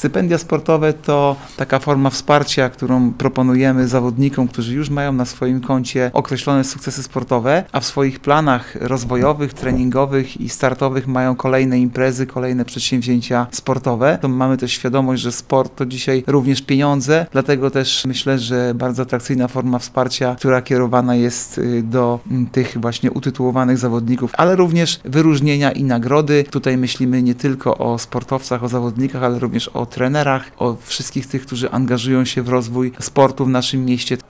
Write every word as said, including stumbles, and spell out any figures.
Stypendia sportowe to taka forma wsparcia, którą proponujemy zawodnikom, którzy już mają na swoim koncie określone sukcesy sportowe, a w swoich planach rozwojowych, treningowych i startowych mają kolejne imprezy, kolejne przedsięwzięcia sportowe. To mamy też świadomość, że sport to dzisiaj również pieniądze, dlatego też myślę, że bardzo atrakcyjna forma wsparcia, która kierowana jest do tych właśnie utytułowanych zawodników, ale również wyróżnienia i nagrody. Tutaj myślimy nie tylko o sportowcach, o zawodnikach, ale również o trenerach, o wszystkich tych, którzy angażują się w rozwój sportu w naszym mieście.